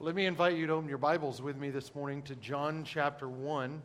Let me invite you to open your Bibles with me this morning to John chapter 1.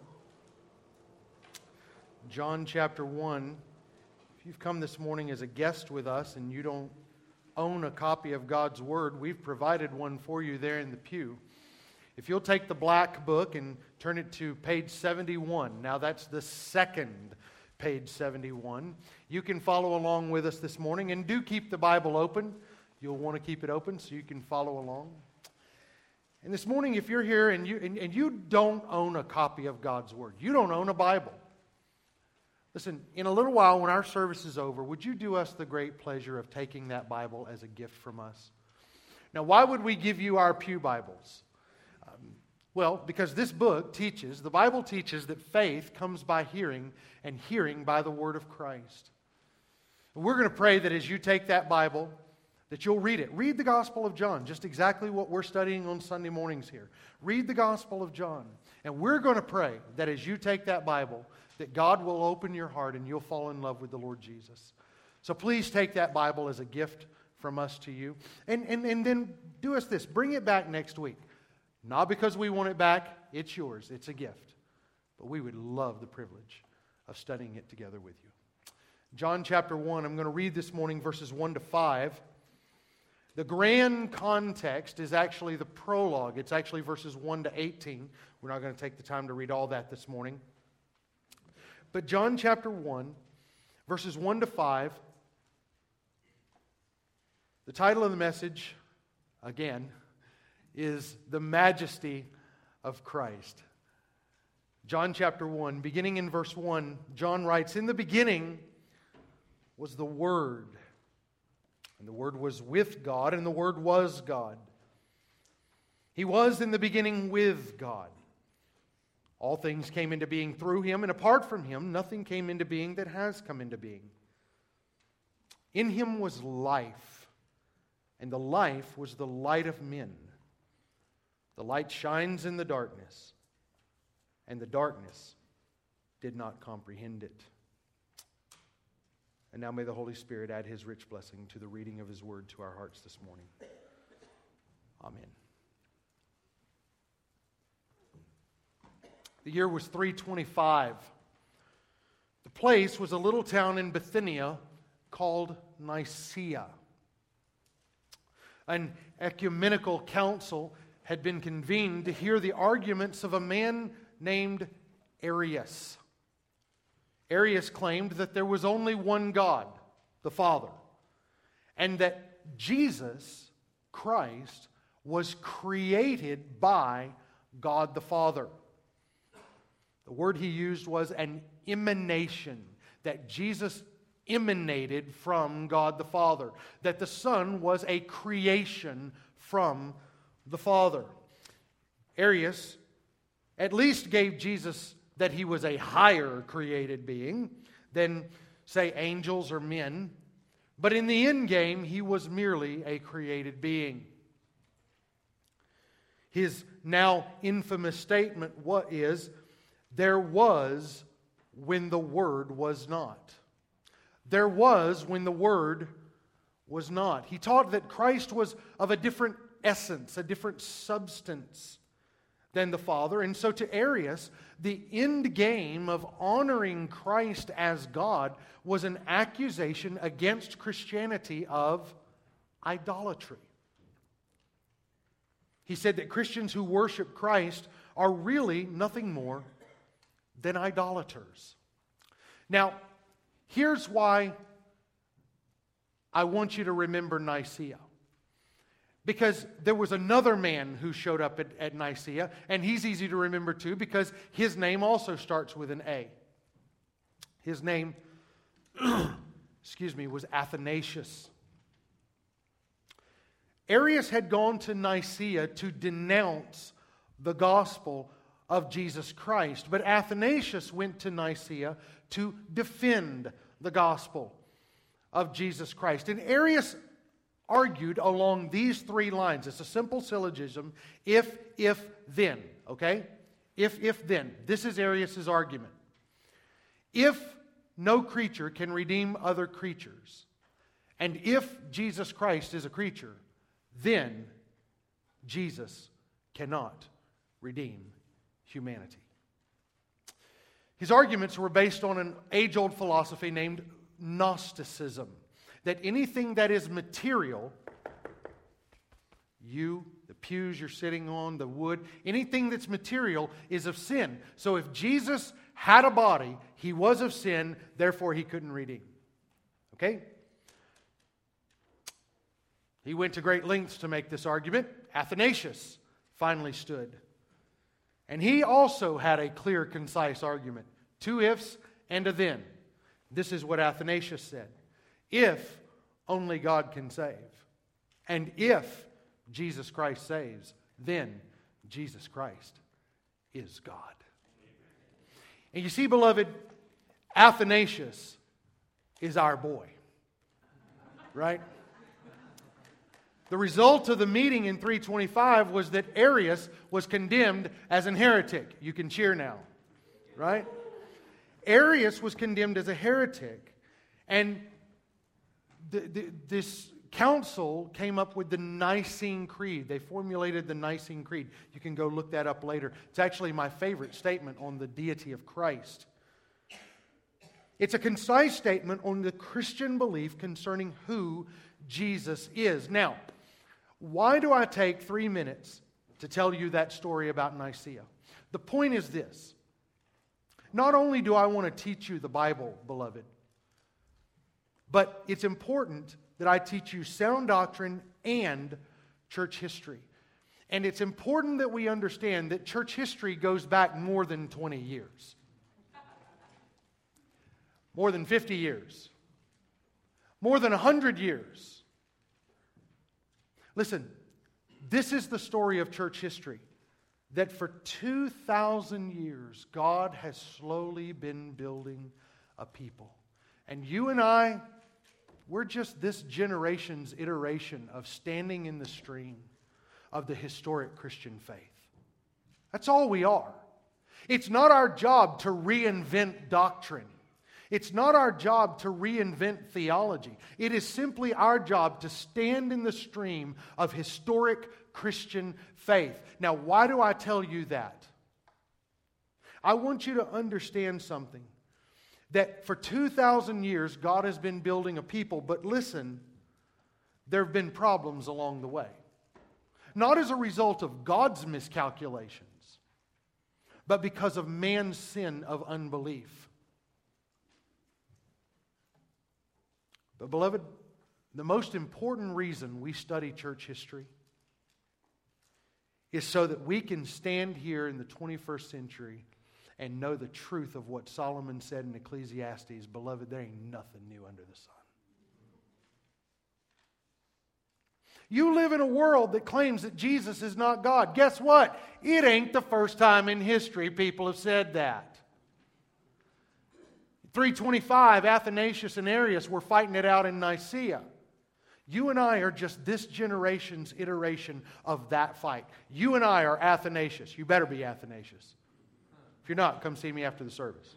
John chapter 1. If you've come this morning as a guest with us and you don't own a copy of God's Word, we've provided one for you there in the pew. If you'll take the black book and turn it to page 71. Now that's the second page 71. You can follow along with us this morning, and do keep the Bible open. You'll want to keep it open so you can follow along. And this morning, if you're here and you don't own a copy of God's Word, you don't own a Bible, listen, in a little while when our service is over, would you do us the great pleasure of taking that Bible as a gift from us? Now, why would we give you our pew Bibles? Well, because this book teaches, the Bible teaches that faith comes by hearing, and hearing by the Word of Christ. And we're going to pray that as you take that Bible, that you'll read it. Read the Gospel of John, just exactly what we're studying on Sunday mornings here. Read the Gospel of John. And we're going to pray that as you take that Bible, that God will open your heart and you'll fall in love with the Lord Jesus. So please take that Bible as a gift from us to you. And then do us this. Bring it back next week. Not because we want it back. It's yours. It's a gift. But we would love the privilege of studying it together with you. John chapter 1, I'm going to read this morning verses 1 to 5. The grand context is actually the prologue. It's actually verses 1 to 18. We're not going to take the time to read all that this morning. But John chapter 1, verses 1 to 5, the title of the message, again, is The Majesty of Christ. John chapter 1, beginning in verse 1, John writes, "In the beginning was the Word. And the Word was with God, and the Word was God. He was in the beginning with God. All things came into being through Him, and apart from Him, nothing came into being that has come into being. In Him was life, and the life was the light of men. The light shines in the darkness, and the darkness did not comprehend it." And now may the Holy Spirit add His rich blessing to the reading of His Word to our hearts this morning. Amen. The year was 325. The place was a little town in Bithynia called Nicaea. An ecumenical council had been convened to hear the arguments of a man named Arius. Arius claimed that there was only one God, the Father, and that Jesus Christ was created by God the Father. The word he used was an emanation, that Jesus emanated from God the Father, that the Son was a creation from the Father. Arius at least gave Jesus that he was a higher created being than, say, angels or men. But in the end game, he was merely a created being. His now infamous statement is, "There was when the Word was not." There was when the Word was not. He taught that Christ was of a different essence, a different substance than the Father. And so to Arius, the end game of honoring Christ as God was an accusation against Christianity of idolatry. He said that Christians who worship Christ are really nothing more than idolaters. Now, here's why I want you to remember Nicaea. Because there was another man who showed up at Nicaea, and he's easy to remember too, because his name also starts with an A. His name, was Athanasius. Arius had gone to Nicaea to denounce the gospel of Jesus Christ, but Athanasius went to Nicaea to defend the gospel of Jesus Christ. And Arius argued along these three lines. It's a simple syllogism. If, then. Okay? If, then. This is Arius' argument. If no creature can redeem other creatures, and if Jesus Christ is a creature, then Jesus cannot redeem humanity. His arguments were based on an age-old philosophy named Gnosticism, that anything that is material, the pews you're sitting on, the wood, anything that's material is of sin. So if Jesus had a body, he was of sin, therefore he couldn't redeem. Okay? He went to great lengths to make this argument. Athanasius finally stood. And he also had a clear, concise argument. 2 ifs and a then. This is what Athanasius said. If only God can save, and if Jesus Christ saves, then Jesus Christ is God. And you see, beloved, Athanasius is our boy. Right? The result of the meeting in 325 was that Arius was condemned as an heretic. You can cheer now. Right? Arius was condemned as a heretic. And this council came up with the Nicene Creed. They formulated the Nicene Creed. You can go look that up later. It's actually my favorite statement on the deity of Christ. It's a concise statement on the Christian belief concerning who Jesus is. Now, why do I take 3 minutes to tell you that story about Nicaea? The point is this. Not only do I want to teach you the Bible, beloved, but it's important that I teach you sound doctrine and church history. And it's important that we understand that church history goes back more than 20 years. More than 50 years. More than 100 years. Listen, this is the story of church history. That for 2,000 years, God has slowly been building a people. And you and I, we're just this generation's iteration of standing in the stream of the historic Christian faith. That's all we are. It's not our job to reinvent doctrine. It's not our job to reinvent theology. It is simply our job to stand in the stream of historic Christian faith. Now, why do I tell you that? I want you to understand something. That for 2,000 years, God has been building a people. But listen, there have been problems along the way. Not as a result of God's miscalculations, but because of man's sin of unbelief. But beloved, the most important reason we study church history is so that we can stand here in the 21st century and know the truth of what Solomon said in Ecclesiastes. Beloved, there ain't nothing new under the sun. You live in a world that claims that Jesus is not God. Guess what? It ain't the first time in history people have said that. 325, Athanasius and Arius were fighting it out in Nicaea. You and I are just this generation's iteration of that fight. You and I are Athanasius. You better be Athanasius. If you're not, come see me after the service.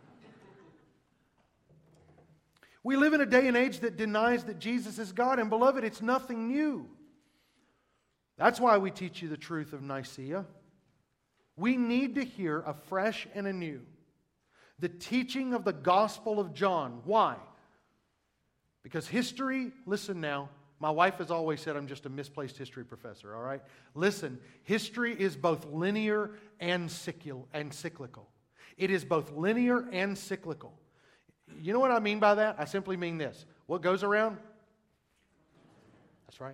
We live in a day and age that denies that Jesus is God. And beloved, it's nothing new. That's why we teach you the truth of Nicaea. We need to hear afresh and anew the teaching of the Gospel of John. Why? Because history, listen now, my wife has always said I'm just a misplaced history professor, all right? Listen, history is both linear and cyclical. It is both linear and cyclical. You know what I mean by that? I simply mean this. What goes around? That's right.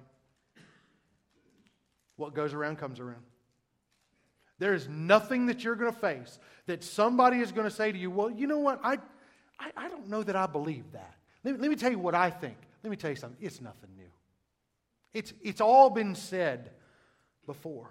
What goes around comes around. There is nothing that you're going to face that somebody is going to say to you, well, you know what? I don't know that I believe that. Let me tell you what I think. Let me tell you something. It's nothing new. It's all been said before.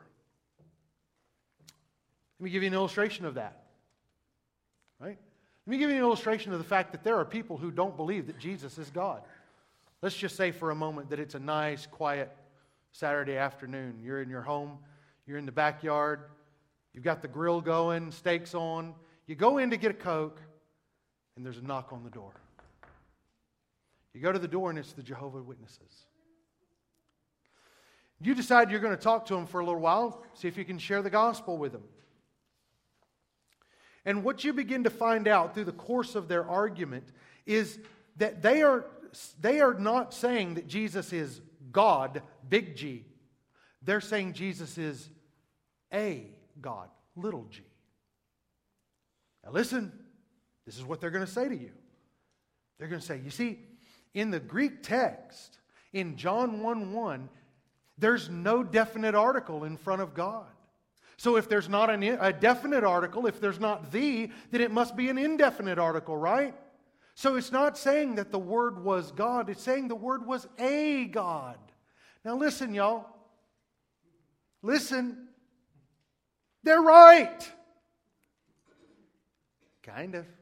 Let me give you an illustration of that. Right? Let me give you an illustration of the fact that there are people who don't believe that Jesus is God. Let's just say for a moment that it's a nice, quiet Saturday afternoon. You're in your home. You're in the backyard. You've got the grill going, steaks on. You go in to get a Coke, and there's a knock on the door. You go to the door, and it's the Jehovah's Witnesses. You decide you're going to talk to them for a little while, see if you can share the gospel with them. And what you begin to find out through the course of their argument is that they are not saying that Jesus is God, big G. They're saying Jesus is a God, little g. Now listen, this is what they're going to say to you. They're going to say, you see, in the Greek text, in John 1:1, there's no definite article in front of God. So if there's not a definite article, if there's not the, then it must be an indefinite article, right? So it's not saying that the Word was God. It's saying the Word was a God. Now listen, y'all. Listen. They're right. Kind of.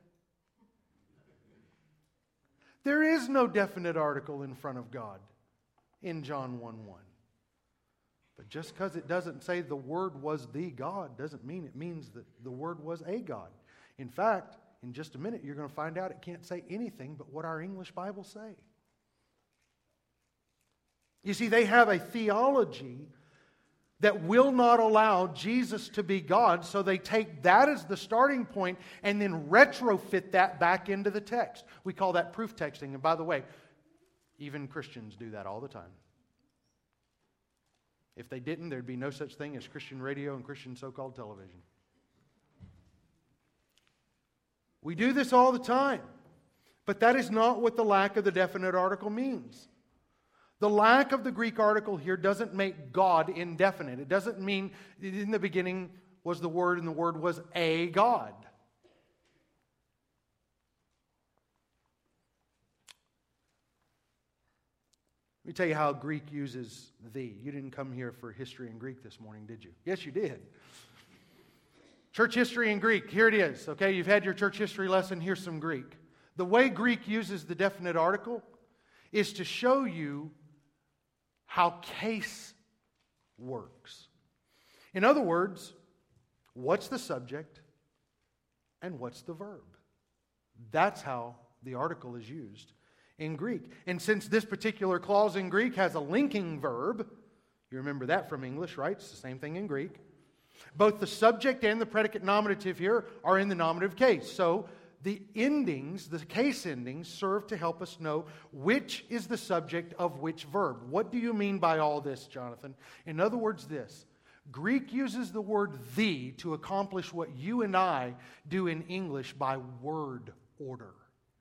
There is no definite article in front of God in John 1:1. But just because it doesn't say the Word was the God doesn't mean it means that the Word was a God. In fact, in just a minute, you're going to find out it can't say anything but what our English Bibles say. You see, they have a theology that will not allow Jesus to be God, so they take that as the starting point and then retrofit that back into the text. We call that proof texting. And by the way, even Christians do that all the time. If they didn't, there'd be no such thing as Christian radio and Christian so-called television. We do this all the time. But that is not what the lack of the definite article means. The lack of the Greek article here doesn't make God indefinite. It doesn't mean in the beginning was the Word and the Word was a God. Let me tell you how Greek uses thee. You didn't come here for history and Greek this morning, did you? Yes, you did. Church history and Greek. Here it is. Okay, you've had your church history lesson. Here's some Greek. The way Greek uses the definite article is to show you how case works. In other words, what's the subject and what's the verb? That's how the article is used in Greek. And since this particular clause in Greek has a linking verb, you remember that from English, right? It's the same thing in Greek. Both the subject and the predicate nominative here are in the nominative case. So the endings, the case endings, serve to help us know which is the subject of which verb. What do you mean by all this, Jonathan? In other words, this. Greek uses the word thee to accomplish what you and I do in English by word order.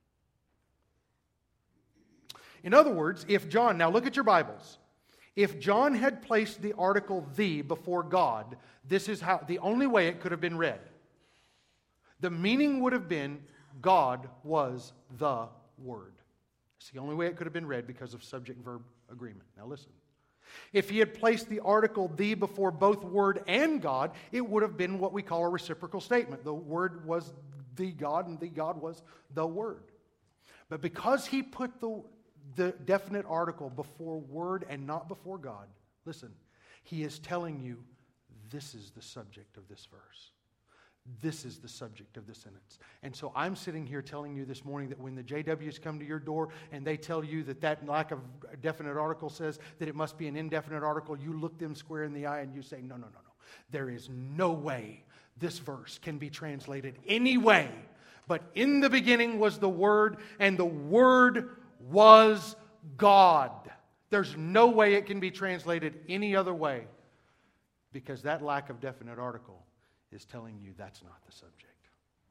In other words, if John, now look at your Bibles. If John had placed the article thee before God, this is how the only way it could have been read. The meaning would have been God was the Word. It's the only way it could have been read because of subject-verb agreement. Now listen. If he had placed the article thee before both Word and God, it would have been what we call a reciprocal statement. The Word was the God and the God was the Word. But because he put the definite article before Word and not before God, listen, he is telling you this is the subject of this verse. This is the subject of the sentence. And so I'm sitting here telling you this morning that when the JWs come to your door and they tell you that lack of a definite article says that it must be an indefinite article, you look them square in the eye and you say, no. There is no way this verse can be translated any way. But in the beginning was the Word, and the Word was God. There's no way it can be translated any other way, because that lack of definite article is telling you that's not the subject.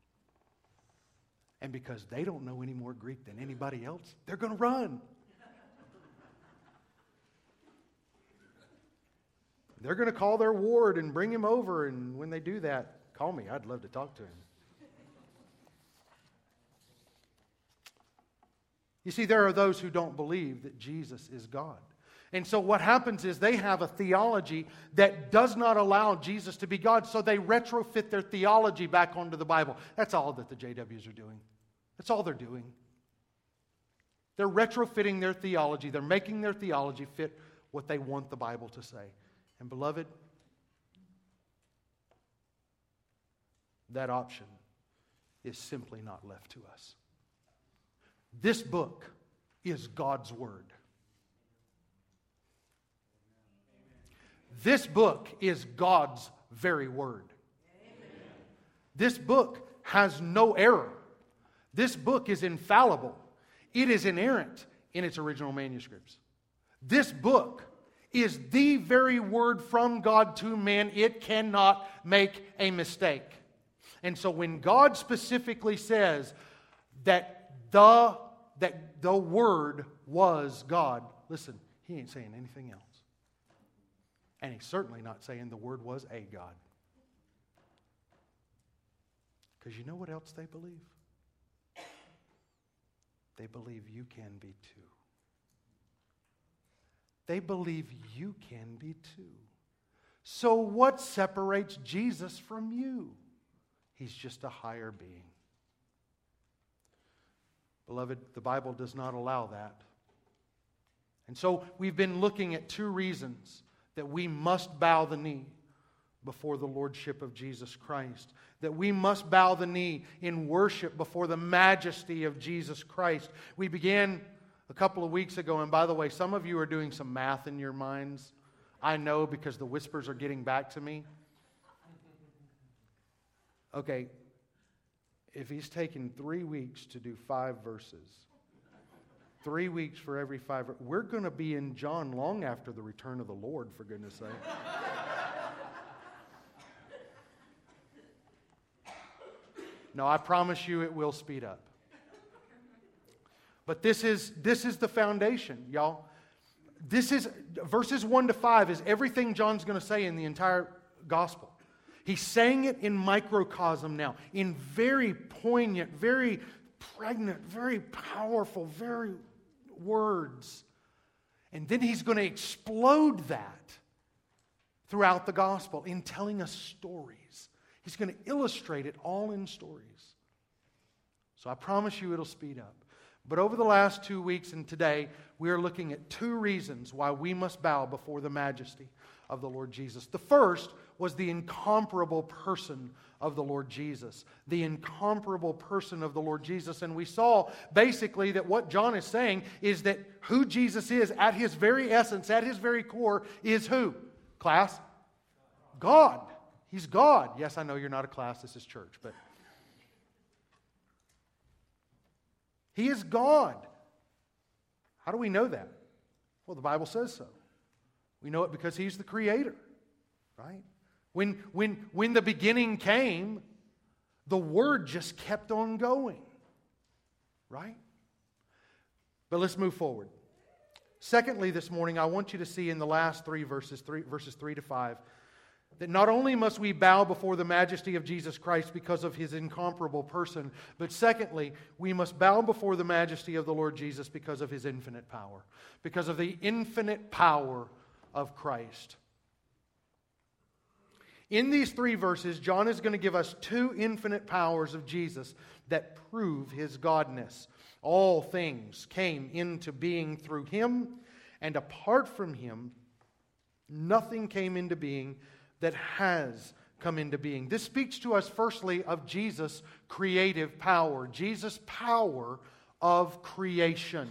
And because they don't know any more Greek than anybody else, they're going to run. They're going to call their ward and bring him over, and when they do that, call me. I'd love to talk to him. You see, there are those who don't believe that Jesus is God. And so what happens is they have a theology that does not allow Jesus to be God, so they retrofit their theology back onto the Bible. That's all that the JWs are doing. That's all they're doing. They're retrofitting their theology. They're making their theology fit what they want the Bible to say. And beloved, that option is simply not left to us. This book is God's Word. This book is God's very word. This book has no error. This book is infallible. It is inerrant in its original manuscripts. This book is the very word from God to man. It cannot make a mistake. And so when God specifically says that the Word was God, listen, He ain't saying anything else. And He's certainly not saying the Word was a God. Because you know what else they believe? They believe you can be too. They believe you can be too. So what separates Jesus from you? He's just a higher being. Beloved, the Bible does not allow that. And so we've been looking at two reasons that we must bow the knee before the Lordship of Jesus Christ. That we must bow the knee in worship before the majesty of Jesus Christ. We began a couple of weeks ago, and by the way, some of you are doing some math in your minds. I know because the whispers are getting back to me. Okay, if he's taken 3 weeks to do 5 verses, 3 weeks for every 5, we're going to be in John long after the return of the Lord, for goodness sake. No, I promise you it will speed up. But this is the foundation, y'all. This is verses 1 to 5 is everything John's going to say in the entire gospel. He's saying it in microcosm now, in very poignant, very pregnant, very powerful, very words. And then he's going to explode that throughout the gospel in telling us stories. He's going to illustrate it all in stories. So I promise you it'll speed up. But over the last 2 weeks and today, we are looking at 2 reasons why we must bow before the majesty of the Lord Jesus. The first was the incomparable person of the Lord Jesus. The incomparable person of the Lord Jesus. And we saw basically that what John is saying is that who Jesus is at His very essence, at His very core, is who? Class? God. He's God. Yes, I know you're not a class, this is church, but He is God. How do we know that? Well, the Bible says so. We know it because He's the Creator, right? When the beginning came, the Word just kept on going, right? But let's move forward. Secondly, this morning, I want you to see in the last 3 verses 3 to 5, that not only must we bow before the majesty of Jesus Christ because of His incomparable person, but secondly, we must bow before the majesty of the Lord Jesus because of His infinite power. Because of the infinite power of Christ. In these 3 verses, John is going to give us 2 infinite powers of Jesus that prove His godness. All things came into being through Him, and apart from Him, nothing came into being that has come into being. This speaks to us firstly of Jesus' creative power. Jesus' power of creation.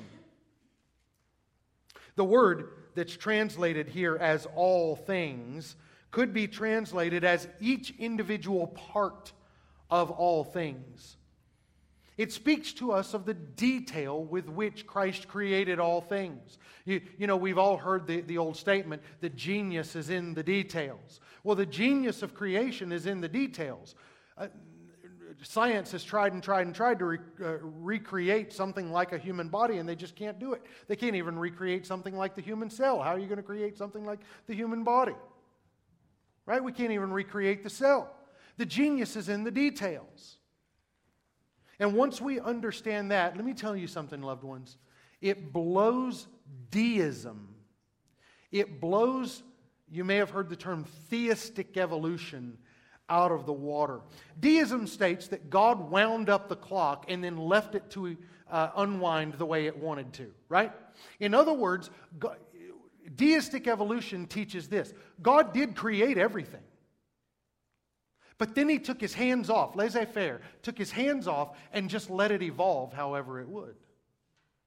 The word that's translated here as all things could be translated as each individual part of all things. It speaks to us of the detail with which Christ created all things. You know, we've all heard the old statement that genius is in the details. Well, the genius of creation is in the details. Science has tried to recreate something like a human body, and they just can't do it. They can't even recreate something like the human cell. How are you going to create something like the human body? Right? We can't even recreate the cell. The genius is in the details. And once we understand that, let me tell you something, loved ones. It blows deism. It blows, you may have heard the term theistic evolution, out of the water. Deism states that God wound up the clock and then left it to unwind the way it wanted to, right? In other words, deistic evolution teaches this. God did create everything. But then He took His hands off, laissez-faire, took His hands off and just let it evolve however it would.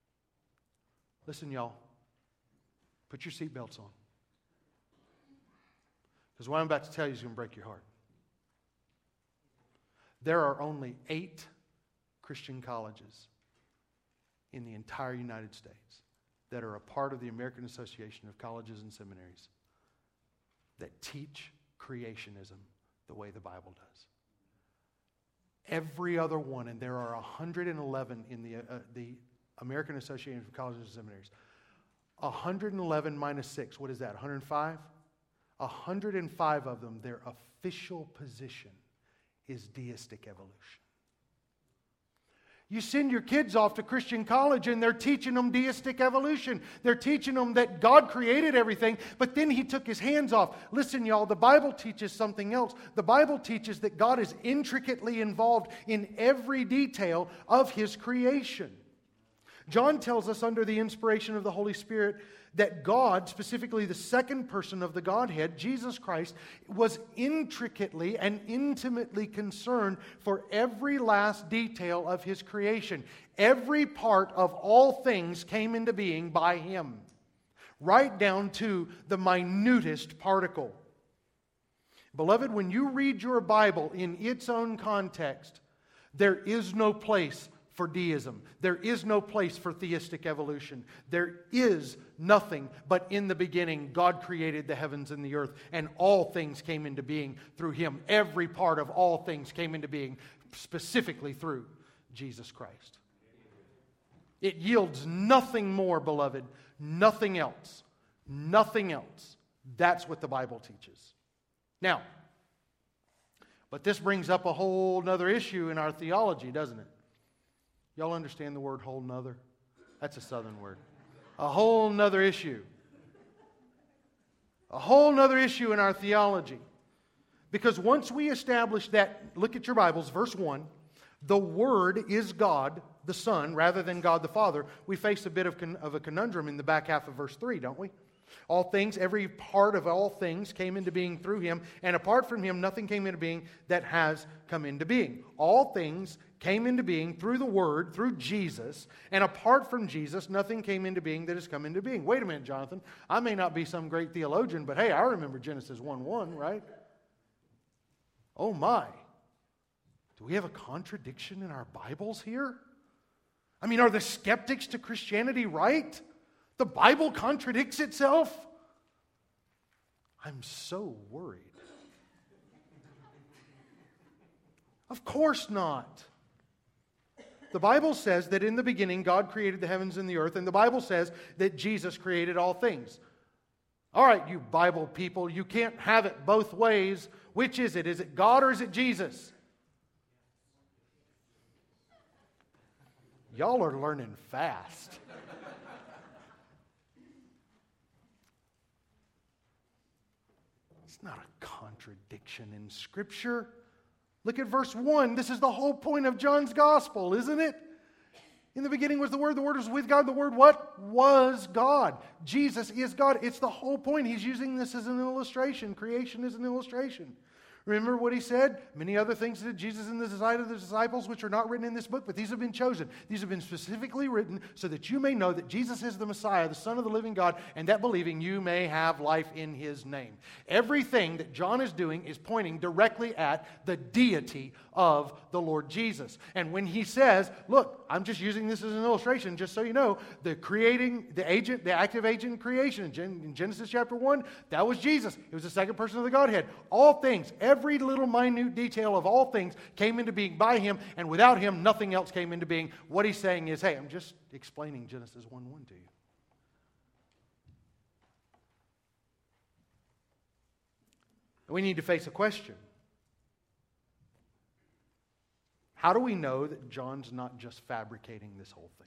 Listen, y'all. Put your seatbelts on. Because what I'm about to tell you is going to break your heart. There are only 8 Christian colleges in the entire United States that are a part of the American Association of Colleges and Seminaries that teach creationism the way the Bible does. Every other one, and there are 111 in the American Association of Colleges and Seminaries. 111 minus 6, what is that, 105? 105 of them, their official position is deistic evolution. You send your kids off to Christian college and they're teaching them deistic evolution. They're teaching them that God created everything, but then He took His hands off. Listen, y'all, the Bible teaches something else. The Bible teaches that God is intricately involved in every detail of His creation. John tells us under the inspiration of the Holy Spirit that God, specifically the second person of the Godhead, Jesus Christ, was intricately and intimately concerned for every last detail of His creation. Every part of all things came into being by Him, right down to the minutest particle. Beloved, when you read your Bible in its own context, there is no place for deism. There is no place for theistic evolution. There is nothing but in the beginning God created the heavens and the earth, and all things came into being through Him. Every part of all things came into being specifically through Jesus Christ. It yields nothing more, beloved, nothing else. Nothing else. That's what the Bible teaches. Now, but this brings up a whole nother issue in our theology, doesn't it? Y'all understand the word whole nother? That's a southern word. A whole nother issue. A whole nother issue in our theology. Because once we establish that, look at your Bibles, verse 1, the Word is God, the Son, rather than God the Father, we face a bit of a conundrum in the back half of verse 3, don't we? All things, every part of all things came into being through Him, and apart from Him, nothing came into being that has come into being. All things came into being through the Word, through Jesus, and apart from Jesus, nothing came into being that has come into being. Wait a minute, Jonathan. I may not be some great theologian, but hey, I remember Genesis 1:1, right? Oh my. Do we have a contradiction in our Bibles here? I mean, are the skeptics to Christianity right? The Bible contradicts itself? I'm so worried. Of course not. The Bible says that in the beginning God created the heavens and the earth, and the Bible says that Jesus created all things. All right, you Bible people, you can't have it both ways. Which is it? Is it God or is it Jesus? Y'all are learning fast. It's not a contradiction in Scripture. Look at verse 1. This is the whole point of John's gospel, isn't it? In the beginning was the Word was with God. The Word what? Was God. Jesus is God. It's the whole point. He's using this as an illustration. Creation is an illustration. Remember what He said? Many other things did Jesus in the sight of the disciples, which are not written in this book, but these have been chosen. These have been specifically written so that you may know that Jesus is the Messiah, the Son of the living God, and that believing you may have life in His name. Everything that John is doing is pointing directly at the deity of the Lord Jesus. And when he says, look, I'm just using this as an illustration, just so you know, the active agent in creation in Genesis chapter 1, that was Jesus. He was the second person of the Godhead. All things, every little minute detail of all things came into being by Him, and without Him, nothing else came into being. What He's saying is, hey, I'm just explaining Genesis 1:1 to you. We need to face a question. How do we know that John's not just fabricating this whole thing?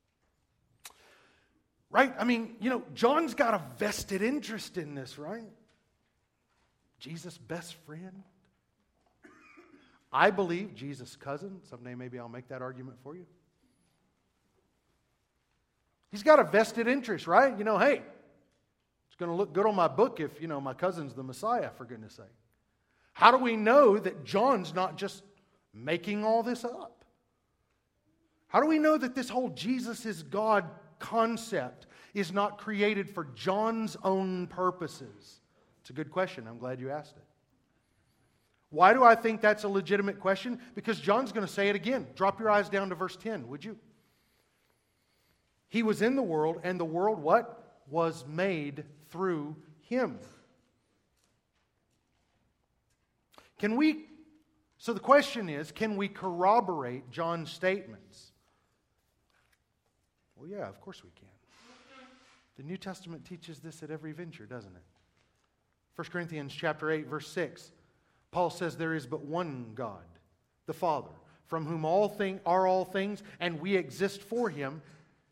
Right? I mean, John's got a vested interest in this, right? Jesus' best friend. I believe Jesus' cousin. Someday maybe I'll make that argument for you. He's got a vested interest, right? Hey, it's going to look good on my book if, my cousin's the Messiah, for goodness sake. How do we know that John's not just making all this up? How do we know that this whole Jesus is God concept is not created for John's own purposes? It's It's a good question. I'm glad you asked it. Why do I think that's a legitimate question? Because John's going to say it again. Drop your eyes down to verse 10, would you? He was in the world, and the world, what? Was made through Him. So the question is, can we corroborate John's statements? Well, yeah, of course we can. The New Testament teaches this at every venture, doesn't it? 1 Corinthians chapter 8, verse 6. Paul says there is but one God, the Father, from whom all things, and we exist for Him.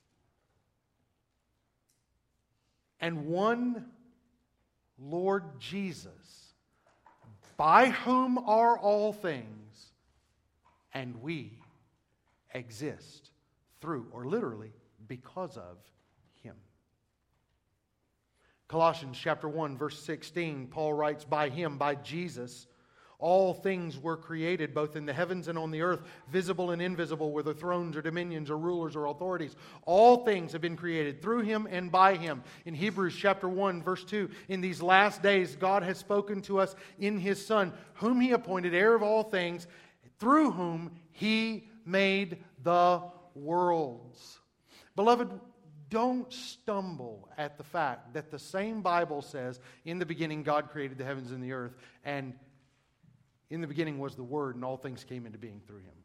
And one Lord Jesus, by whom are all things, and we exist through, or literally, because of Him. Colossians chapter 1, verse 16, Paul writes, by Him, by Jesus, all things were created, both in the heavens and on the earth, visible and invisible, whether thrones or dominions or rulers or authorities. All things have been created through Him and by Him. In Hebrews chapter 1, verse 2, in these last days God has spoken to us in His Son, whom He appointed heir of all things, through whom He made the worlds. Beloved, don't stumble at the fact that the same Bible says, in the beginning God created the heavens and the earth, and in the beginning was the Word, and all things came into being through Him.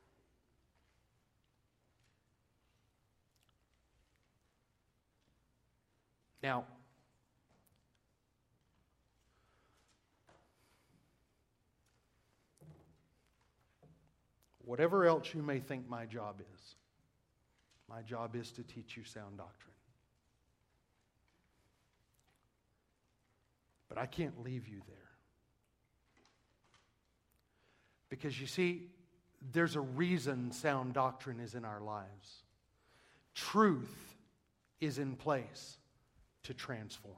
Now, whatever else you may think my job is to teach you sound doctrine. But I can't leave you there. Because you see, there's a reason sound doctrine is in our lives. Truth is in place to transform.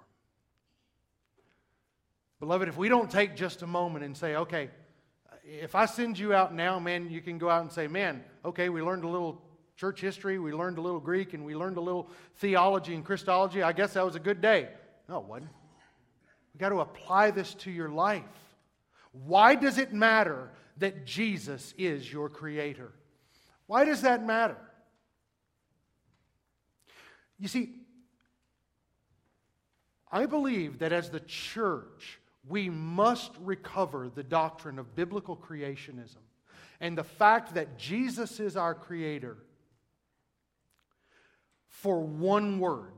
Beloved, if we don't take just a moment and say, okay, if I send you out now, man, you can go out and say, man, okay, we learned a little church history, we learned a little Greek, and we learned a little theology and Christology. I guess that was a good day. No, it wasn't. We've got to apply this to your life. Why does it matter that Jesus is your Creator? Why does that matter? You see, I believe that as the church, we must recover the doctrine of biblical creationism and the fact that Jesus is our Creator for one word.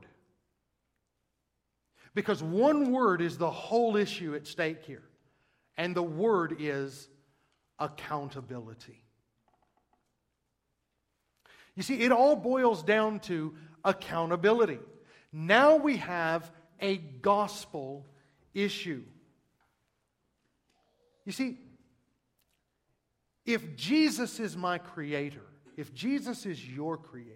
Because one word is the whole issue at stake here. And the word is accountability. You see, it all boils down to accountability. Now we have a gospel issue. You see, if Jesus is my Creator, if Jesus is your Creator,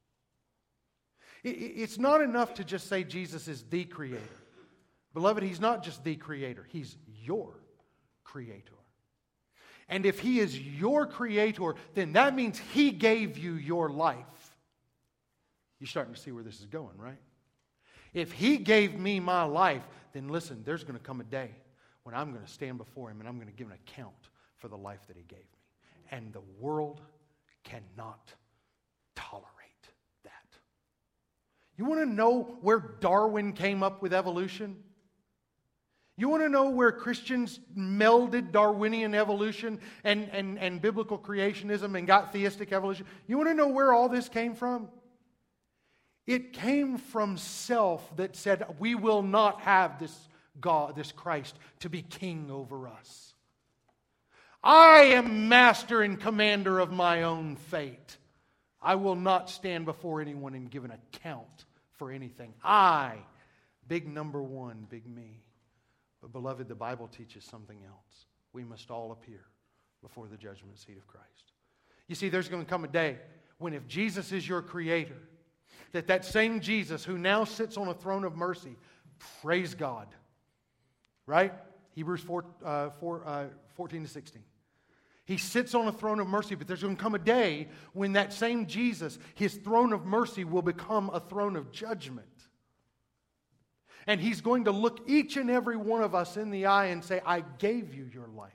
it's not enough to just say Jesus is the Creator. Beloved, He's not just the Creator, He's your Creator. And if He is your Creator, then that means He gave you your life. You're starting to see where this is going, right? If He gave me my life, then listen, there's going to come a day when I'm going to stand before Him and I'm going to give an account for the life that He gave me. And the world cannot tolerate that. You want to know where Darwin came up with evolution? You want to know where Christians melded Darwinian evolution and biblical creationism and got theistic evolution? You want to know where all this came from? It came from self that said, we will not have this God, this Christ, to be king over us. I am master and commander of my own fate. I will not stand before anyone and give an account for anything. I, big number one, big me. But beloved, the Bible teaches something else. We must all appear before the judgment seat of Christ. You see, there's going to come a day when if Jesus is your Creator, that same Jesus who now sits on a throne of mercy, praise God. Right? Hebrews 14 to 16. He sits on a throne of mercy, but there's going to come a day when that same Jesus, His throne of mercy will become a throne of judgment. And He's going to look each and every one of us in the eye and say, I gave you your life.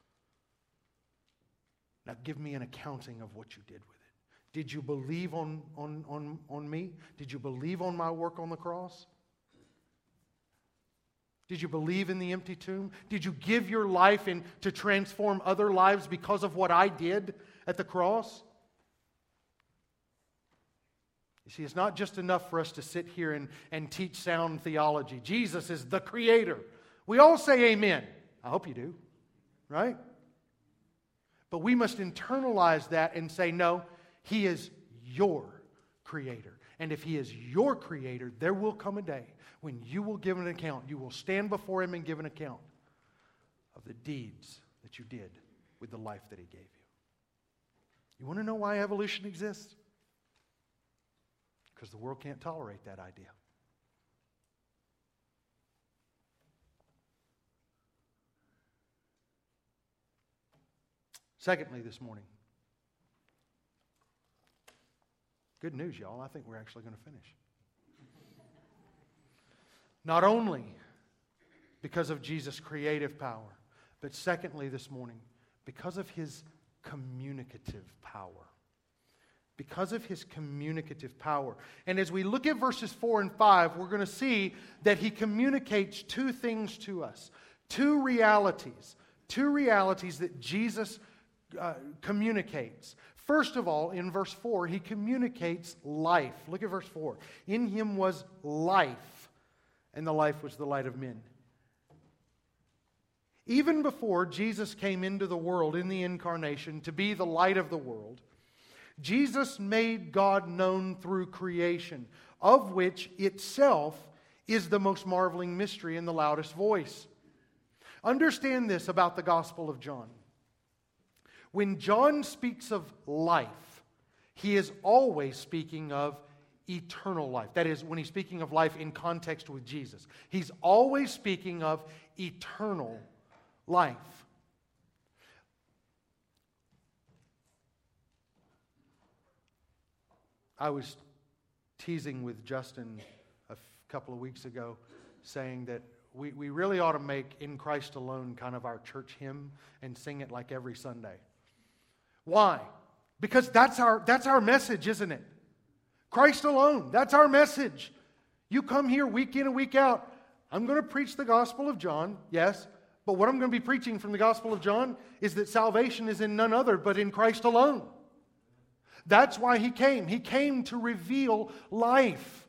Now give me an accounting of what you did with it. Did you believe on me? Did you believe on my work on the cross? Did you believe in the empty tomb? Did you give your life to transform other lives because of what I did at the cross? You see, it's not just enough for us to sit here and teach sound theology. Jesus is the Creator. We all say amen. I hope you do, right? But we must internalize that and say, no, He is your Creator. And if He is your Creator, there will come a day when you will give an account. You will stand before Him and give an account of the deeds that you did with the life that He gave you. You want to know why evolution exists? Because the world can't tolerate that idea. Secondly, this morning, good news, y'all. I think we're actually going to finish. Not only because of Jesus' creative power, but secondly this morning, because of His communicative power. Because of His communicative power. And as we look at verses 4 and 5, we're going to see that He communicates two things to us. Two realities that Jesus communicates. First of all, in verse 4, He communicates life. Look at verse 4. In Him was life, and the life was the light of men. Even before Jesus came into the world in the incarnation to be the light of the world, Jesus made God known through creation, of which itself is the most marveling mystery and the loudest voice. Understand this about the Gospel of John. When John speaks of life, he is always speaking of eternal life. That is, when he's speaking of life in context with Jesus, he's always speaking of eternal life. I was teasing with Justin a couple of weeks ago, saying that we really ought to make In Christ Alone kind of our church hymn and sing it like every Sunday. Why? Because that's our message, isn't it? Christ alone, that's our message. You come here week in and week out. I'm going to preach the Gospel of John, yes, but what I'm going to be preaching from the Gospel of John is that salvation is in none other but in Christ alone. That's why He came. He came to reveal life.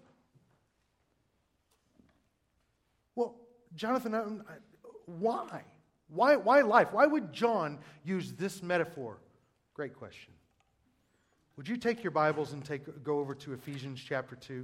Well, Jonathan, why? Why life? Why would John use this metaphor? Great question. Would you take your Bibles and go over to Ephesians chapter 2?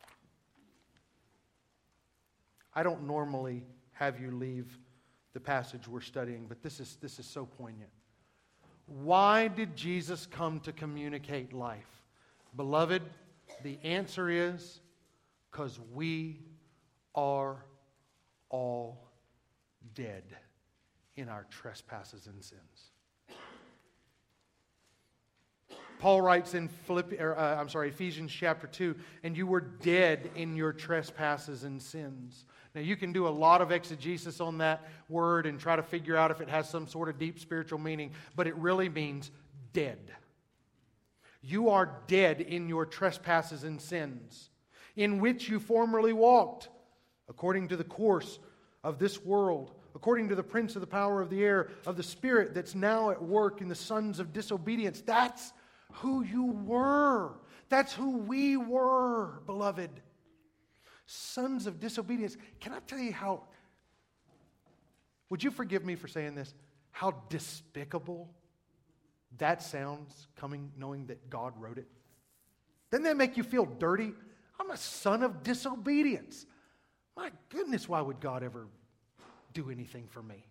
I don't normally have you leave the passage we're studying, but this is so poignant. Why did Jesus come to communicate life? Beloved, the answer is because we are all dead in our trespasses and sins. Paul writes in Ephesians chapter 2, and you were dead in your trespasses and sins. Now you can do a lot of exegesis on that word and try to figure out if it has some sort of deep spiritual meaning, but it really means dead. You are dead in your trespasses and sins, in which you formerly walked, according to the course of this world, according to the prince of the power of the air, of the spirit that's now at work in the sons of disobedience. That's who you were. That's who we were, beloved. Sons of disobedience. Can I tell you how, would you forgive me for saying this, how despicable that sounds knowing that God wrote it? Doesn't that make you feel dirty? I'm a son of disobedience. My goodness, why would God ever do anything for me?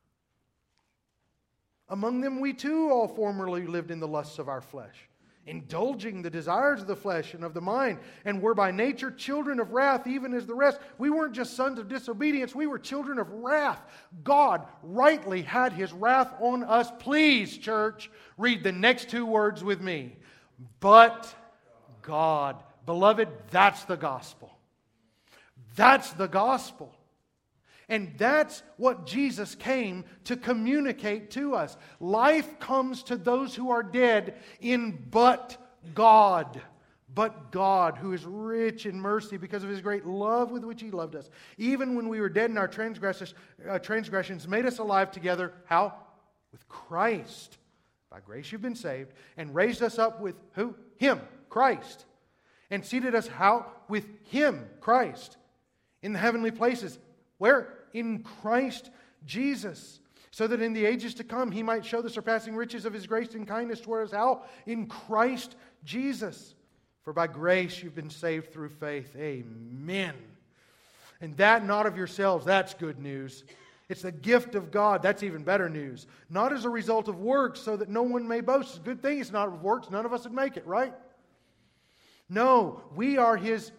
Among them we too all formerly lived in the lusts of our flesh, indulging the desires of the flesh and of the mind, and were by nature children of wrath, even as the rest. We weren't just sons of disobedience, we were children of wrath. God rightly had His wrath on us. Please, church, read the next two words with me. But God. Beloved, that's the gospel. That's the gospel. And that's what Jesus came to communicate to us. Life comes to those who are dead in but God. But God, who is rich in mercy because of His great love with which He loved us. Even when we were dead in our transgressions, made us alive together. How? With Christ. By grace you've been saved. And raised us up with who? Him, Christ. And seated us how? With Him, Christ. In the heavenly places. Where? In Christ Jesus. So that in the ages to come He might show the surpassing riches of His grace and kindness toward us. How? In Christ Jesus. For by grace you've been saved through faith. Amen. And that not of yourselves, that's good news. It's the gift of God. That's even better news. Not as a result of works, so that no one may boast. It's a good thing it's not of works. None of us would make it, right? No, we are His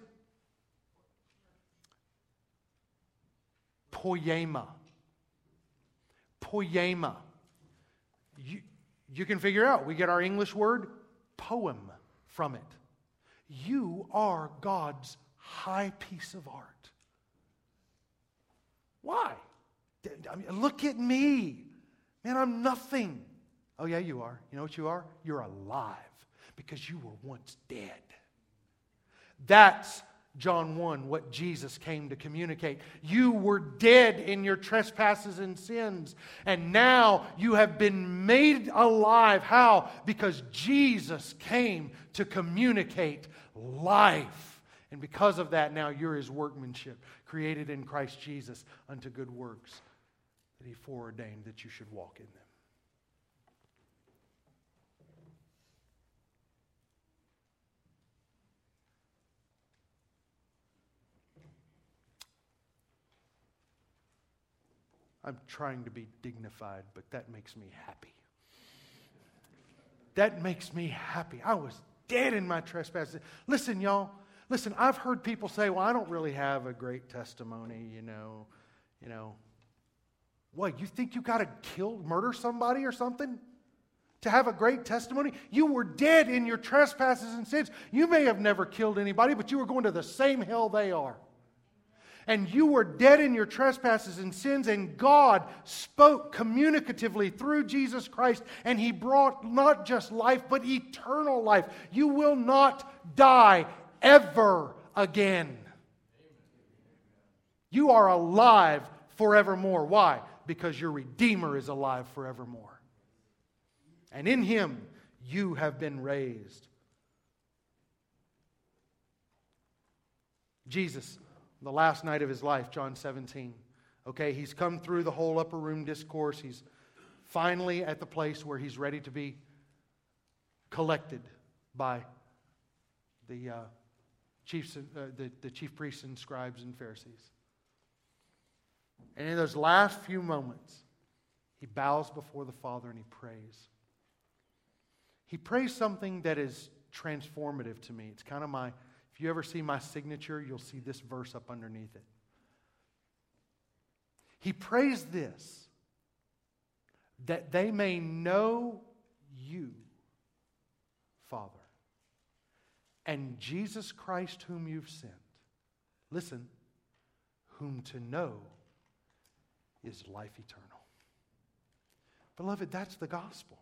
poema. Poema. You can figure out. We get our English word poem from it. You are God's high piece of art. Why? I mean, look at me. Man, I'm nothing. Oh yeah, you are. You know what you are? You're alive because you were once dead. That's John 1, what Jesus came to communicate. You were dead in your trespasses and sins, and now you have been made alive. How? Because Jesus came to communicate life. And because of that, now you're His workmanship, created in Christ Jesus unto good works that He foreordained that you should walk in them. I'm trying to be dignified, but that makes me happy. That makes me happy. I was dead in my trespasses. Listen, y'all. Listen, I've heard people say, well, I don't really have a great testimony, you know. What, you think you got to murder somebody or something to have a great testimony? You were dead in your trespasses and sins. You may have never killed anybody, but you were going to the same hell they are. And you were dead in your trespasses and sins, and God spoke communicatively through Jesus Christ, and He brought not just life, but eternal life. You will not die ever again. You are alive forevermore. Why? Because your Redeemer is alive forevermore. And in Him, you have been raised. Jesus, the last night of His life, John 17. Okay, He's come through the whole upper room discourse. He's finally at the place where He's ready to be collected by the chief priests and scribes and Pharisees. And in those last few moments, He bows before the Father and He prays. He prays something that is transformative to me. It's kind of my... If you ever see my signature, you'll see this verse up underneath it. He prays this, that they may know You, Father, and Jesus Christ whom You've sent. Listen, whom to know is life eternal. Beloved, that's the gospel.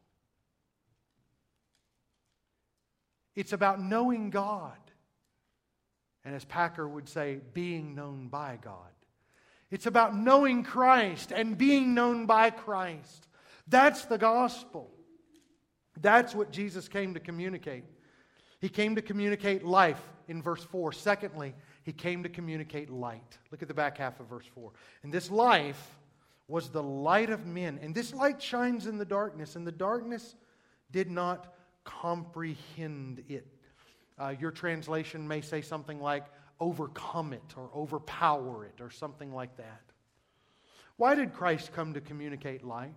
It's about knowing God. And as Packer would say, being known by God. It's about knowing Christ and being known by Christ. That's the gospel. That's what Jesus came to communicate. He came to communicate life in verse 4. Secondly, He came to communicate light. Look at the back half of verse 4. And this life was the light of men. And this light shines in the darkness, and the darkness did not comprehend it. Your translation may say something like overcome it or overpower it or something like that. Why did Christ come to communicate light?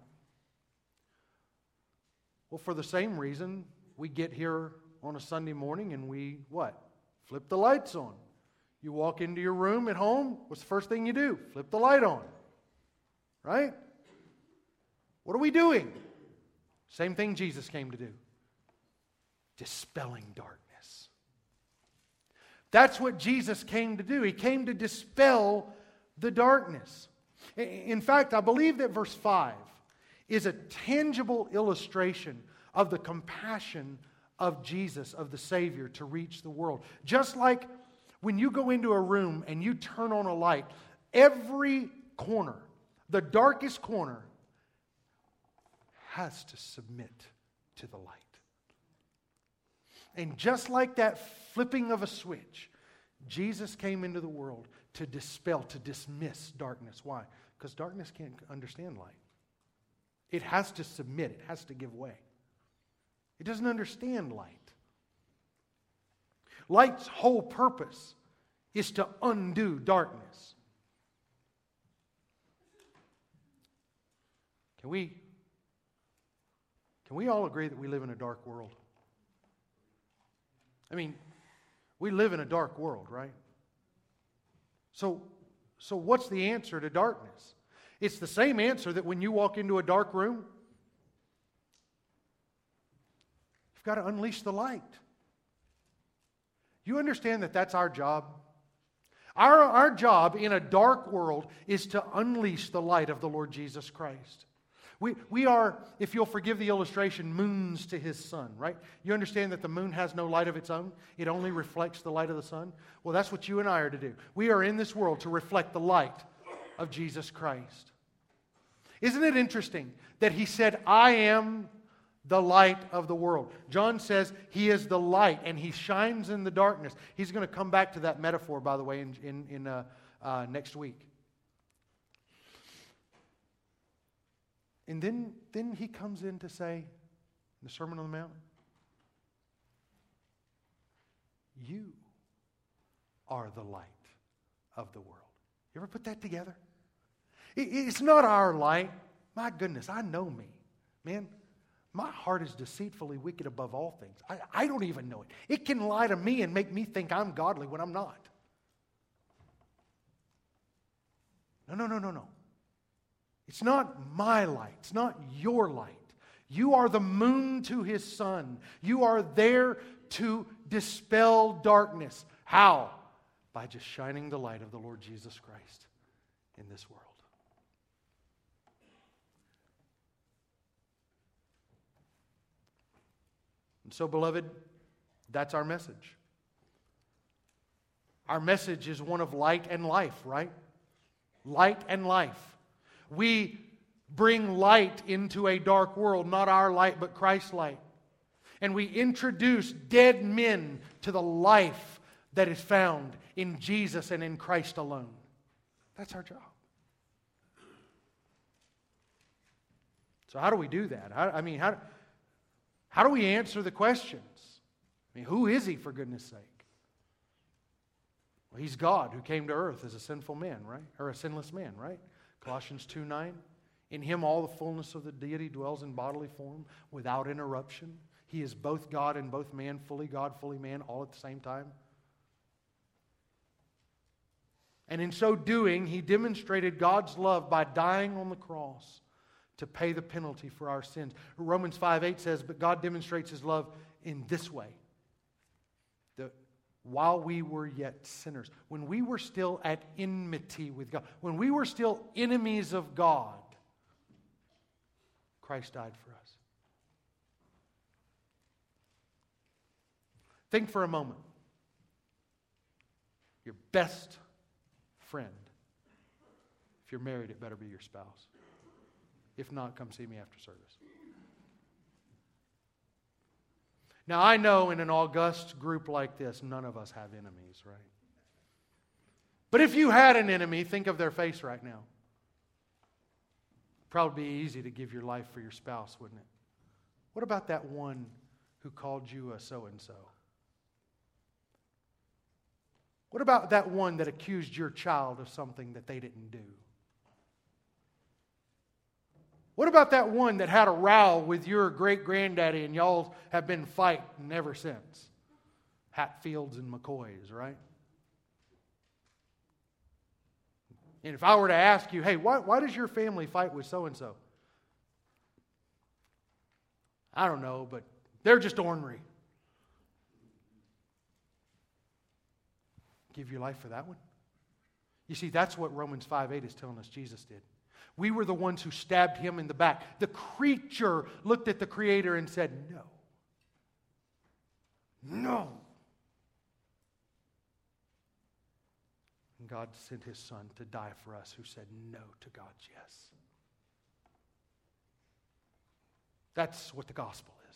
Well, for the same reason we get here on a Sunday morning and we, what? Flip the lights on. You walk into your room at home, what's the first thing you do? Flip the light on. Right? What are we doing? Same thing Jesus came to do. Dispelling darkness. That's what Jesus came to do. He came to dispel the darkness. In fact, I believe that verse 5 is a tangible illustration of the compassion of Jesus, of the Savior, to reach the world. Just like when you go into a room and you turn on a light, every corner, the darkest corner, has to submit to the light. And just like that flipping of a switch, Jesus came into the world to dispel, to dismiss darkness. Why? Because darkness can't understand light. It has to submit. It has to give way. It doesn't understand light. Light's whole purpose is to undo darkness. Can we all agree that we live in a dark world? I mean, we live in a dark world, right? So what's the answer to darkness? It's the same answer that when you walk into a dark room, you've got to unleash the light. You understand that that's our job? Our job in a dark world is to unleash the light of the Lord Jesus Christ. We are, if you'll forgive the illustration, moons to His sun, right? You understand that the moon has no light of its own. It only reflects the light of the sun. Well, that's what you and I are to do. We are in this world to reflect the light of Jesus Christ. Isn't it interesting that He said, I am the light of the world? John says He is the light and He shines in the darkness. He's going to come back to that metaphor, by the way, in next week. And then He comes in to say, in the Sermon on the Mount, you are the light of the world. You ever put that together? It's not our light. My goodness, I know me. Man, my heart is deceitfully wicked above all things. I don't even know it. It can lie to me and make me think I'm godly when I'm not. No. It's not my light. It's not your light. You are the moon to His sun. You are there to dispel darkness. How? By just shining the light of the Lord Jesus Christ in this world. And so, beloved, that's our message. Our message is one of light and life, right? Light and life. We bring light into a dark world, not our light, but Christ's light. And we introduce dead men to the life that is found in Jesus and in Christ alone. That's our job. So how do we do that? How do we answer the questions? I mean, who is He, for goodness sake? Well, He's God who came to earth as a sinful man, right? Or a sinless man, right? Colossians 2:9. In Him all the fullness of the deity dwells in bodily form without interruption. He is both God and both man, fully God, fully man, all at the same time. And in so doing, He demonstrated God's love by dying on the cross to pay the penalty for our sins. Romans 5:8 says, but God demonstrates His love in this way. That while we were yet sinners, when we were still at enmity with God, when we were still enemies of God, Christ died for us. Think for a moment. Your best friend. If you're married, it better be your spouse. If not, come see me after service. Now, I know in an august group like this, none of us have enemies, right? But if you had an enemy, think of their face right now. Probably be easy to give your life for your spouse, wouldn't it? What about that one who called you a so-and-so? What about that one that accused your child of something that they didn't do? What about that one that had a row with your great-granddaddy and y'all have been fighting ever since? Hatfields and McCoys, right? And if I were to ask you, hey, why does your family fight with so-and-so? I don't know, but they're just ornery. Give your life for that one? You see, that's what Romans 5:8 is telling us Jesus did. We were the ones who stabbed him in the back. The creature looked at the Creator and said, no. No. And God sent his Son to die for us, who said no to God's yes. That's what the gospel is.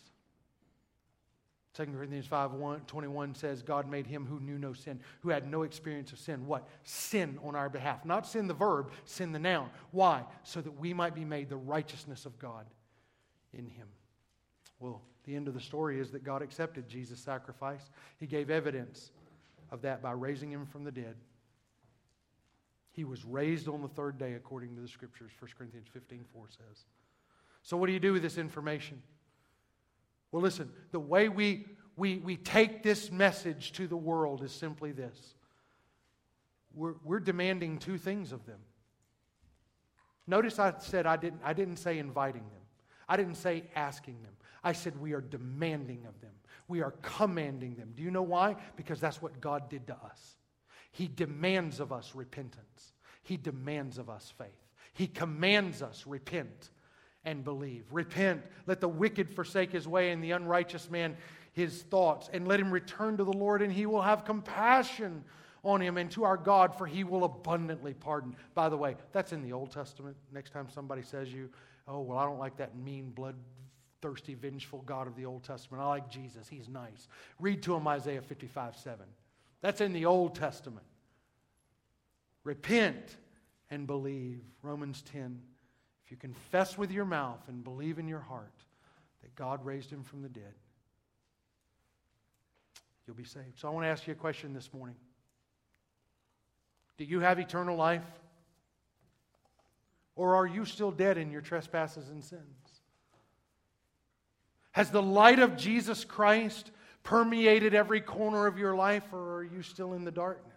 2 Corinthians 5:21 says, God made him who knew no sin, who had no experience of sin. What? Sin on our behalf. Not sin the verb, sin the noun. Why? So that we might be made the righteousness of God in him. Well, the end of the story is that God accepted Jesus' sacrifice. He gave evidence of that by raising him from the dead. He was raised on the third day according to the Scriptures, 1 Corinthians 15:4 says. So what do you do with this information? Well, listen, the way we take this message to the world is simply this. We're demanding two things of them. Notice I said I didn't say inviting them. I didn't say asking them. I said we are demanding of them. We are commanding them. Do you know why? Because that's what God did to us. He demands of us repentance. He demands of us faith. He commands us repent and believe. Repent. Let the wicked forsake his way and the unrighteous man his thoughts. And let him return to the Lord, and he will have compassion on him, and to our God, for he will abundantly pardon. By the way, that's in the Old Testament. Next time somebody says you, oh, well, I don't like that mean, bloodthirsty, vengeful God of the Old Testament. I like Jesus. He's nice. Read to him Isaiah 55:7. That's in the Old Testament. Repent and believe. Romans 10. If you confess with your mouth and believe in your heart that God raised him from the dead, you'll be saved. So I want to ask you a question this morning. Do you have eternal life? Or are you still dead in your trespasses and sins? Has the light of Jesus Christ permeated every corner of your life, or are you still in the darkness?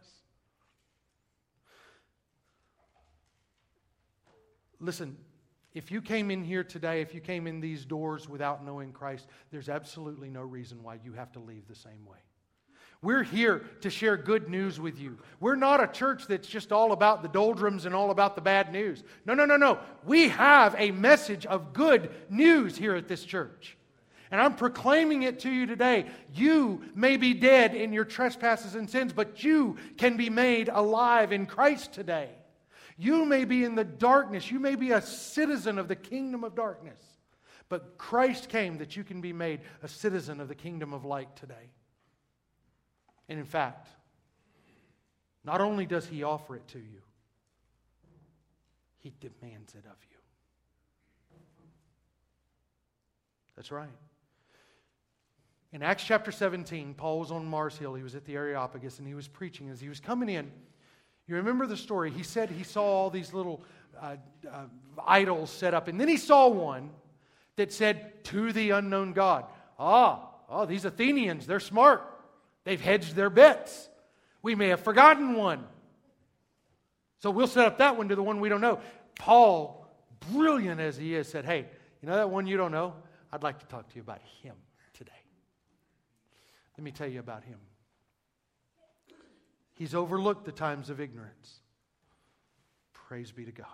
Listen, if you came in here today, if you came in these doors without knowing Christ, there's absolutely no reason why you have to leave the same way. We're here to share good news with you. We're not a church that's just all about the doldrums and all about the bad news. No. We have a message of good news here at this church. And I'm proclaiming it to you today. You may be dead in your trespasses and sins, but you can be made alive in Christ today. You may be in the darkness. You may be a citizen of the kingdom of darkness. But Christ came that you can be made a citizen of the kingdom of light today. And in fact, not only does he offer it to you, he demands it of you. That's right. In Acts chapter 17, Paul was on Mars Hill. He was at the Areopagus and he was preaching. As he was coming in, you remember the story. He said he saw all these little idols set up. And then he saw one that said, "To the unknown God." These Athenians, they're smart. They've hedged their bets. We may have forgotten one. So we'll set up that one to the one we don't know. Paul, brilliant as he is, said, "Hey, you know that one you don't know? I'd like to talk to you about him today. Let me tell you about him. He's overlooked the times of ignorance. Praise be to God.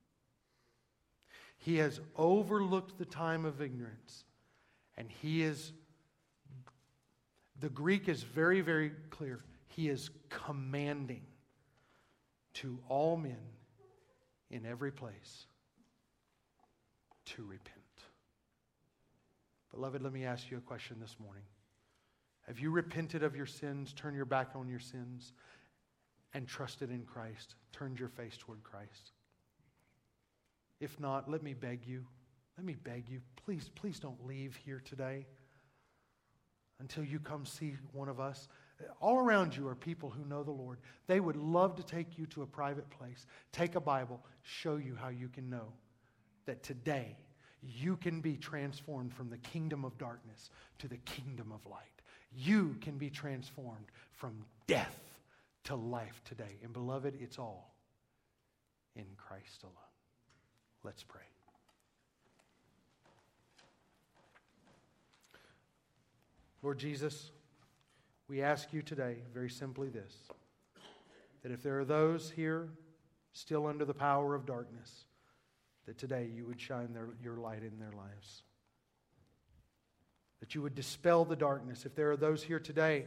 He has overlooked the time of ignorance. And he is, the Greek is very, very clear. He is commanding to all men in every place to repent. Beloved, let me ask you a question this morning. Have you repented of your sins, turned your back on your sins, and trusted in Christ, turned your face toward Christ? If not, let me beg you, please don't leave here today until you come see one of us. All around you are people who know the Lord. They would love to take you to a private place, take a Bible, show you how you can know that today you can be transformed from the kingdom of darkness to the kingdom of light. You can be transformed from death to life today. And beloved, it's all in Christ alone. Let's pray. Lord Jesus, we ask you today very simply this. that if there are those here still under the power of darkness, that today you would shine your light in their lives. That you would dispel the darkness. If there are those here today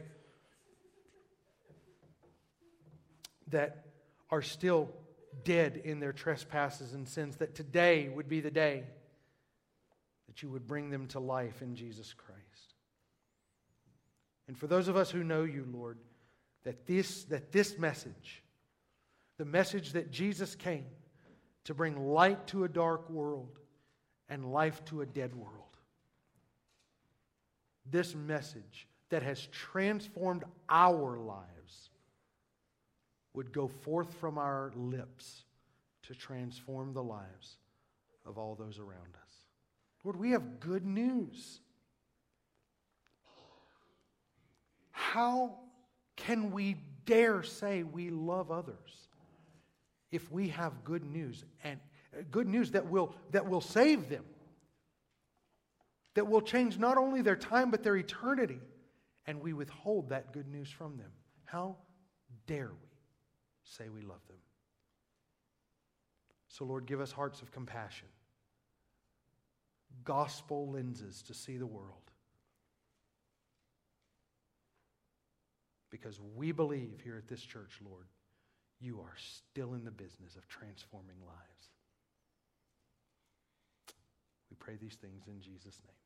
that are still dead in their trespasses and sins, that today would be the day that you would bring them to life in Jesus Christ. And for those of us who know you, Lord, that this message, the message that Jesus came to bring light to a dark world and life to a dead world, this message that has transformed our lives would go forth from our lips to transform the lives of all those around us. Lord, we have good news. How can we dare say we love others if we have good news, and good news that will save them, that will change not only their time but their eternity, and we withhold that good news from them? How dare we say we love them? So, Lord, give us hearts of compassion, gospel lenses to see the world, because we believe here at this church, Lord, you are still in the business of transforming lives. We pray these things in Jesus' name.